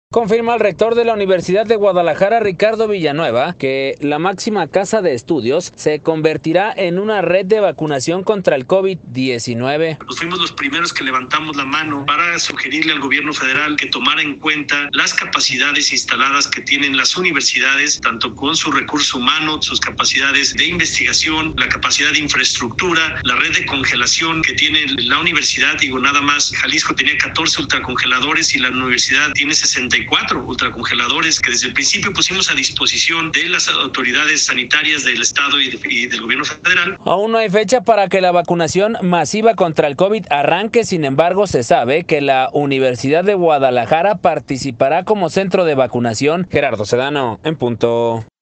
Confirma el rector de la Universidad de Guadalajara, Ricardo Villanueva, que la máxima casa de estudios se convertirá en una red de vacunación contra el COVID-19. Pues fuimos los primeros que levantamos la mano para sugerirle al gobierno federal que tomara en cuenta las capacidades instaladas que tienen las universidades, tanto con su recurso humano, sus capacidades de investigación, la capacidad de infraestructura, la red de congelación que tiene la universidad. Digo, nada más, Jalisco tenía 14 ultracongeladores y la universidad tiene 64 ultracongeladores que desde el principio pusimos a disposición de las autoridades sanitarias del estado y del gobierno federal. Aún no hay fecha para que la vacunación masiva contra el COVID arranque, sin embargo se sabe que la Universidad de Guadalajara participará como centro de vacunación. Gerardo Sedano, en punto.